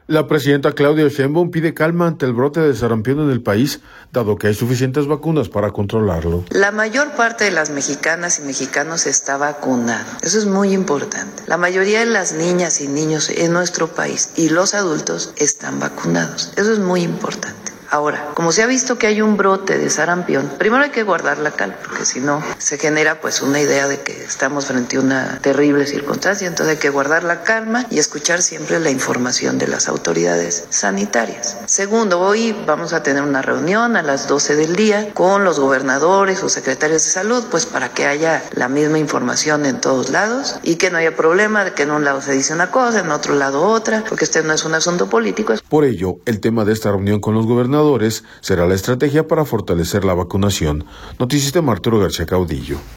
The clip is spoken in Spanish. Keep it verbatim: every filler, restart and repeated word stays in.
La presidenta Claudia Sheinbaum pide calma ante el brote de sarampión en el país, dado que hay suficientes vacunas para controlarlo. La mayor parte de las mexicanas y mexicanos está vacunado. Eso es muy importante. La mayoría de las niñas y niños en nuestro país y los adultos están vacunados. Eso es muy importante. Ahora, como se ha visto que hay un brote de sarampión, primero hay que guardar la calma, porque si no se genera pues una idea de que estamos frente a una terrible circunstancia. Entonces hay que guardar la calma y escuchar siempre la información de las autoridades sanitarias. Segundo, hoy vamos a tener una reunión a las doce del día con los gobernadores o secretarios de salud, pues para que haya la misma información en todos lados y que no haya problema de que en un lado se dice una cosa, en otro lado otra, porque este no es un asunto político. Por ello, el tema de esta reunión con los gobernadores será la estrategia para fortalecer la vacunación. Noticias de Arturo García Caudillo.